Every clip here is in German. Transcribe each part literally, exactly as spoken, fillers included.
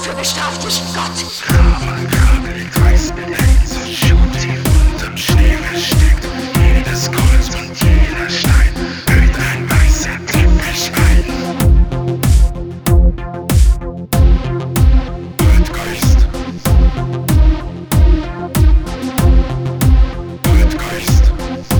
Dafür bestraft dich Gott. Grabe, Grabe liegt weiß bedeckt, Schutt tief unterm Schnee versteckt. Jedes Kreuz und jeder Stein hüllt ein weißer Teppich ein. Blutgeist, Blutgeist.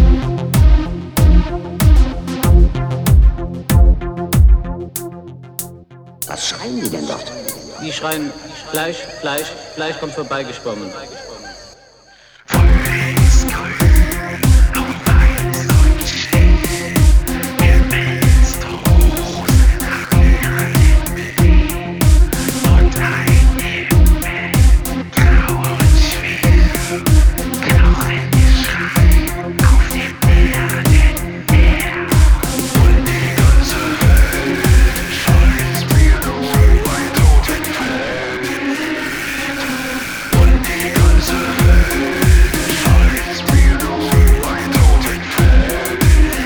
Was schreien die denn dort? Die schreien Fleisch, Fleisch, Fleisch kommt vorbeigeschwommen. Von links grün auf weiß und schön, gewälzt hoch nach Neolithic und ein Himmel, grau und schwer, Knochengeschrei auf dem Erdenmeer. Und die ganze Welt folgt mir nur bei Totenfeld. Und die ganze Welt folgt mir nur bei Totenfeld.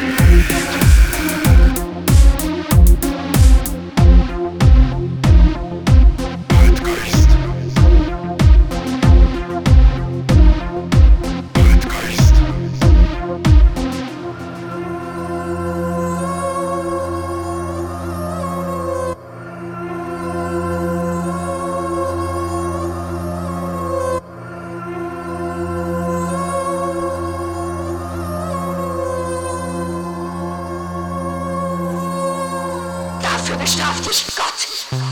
Blutgeist, Blutgeist. Dafür bestraft dich Gott.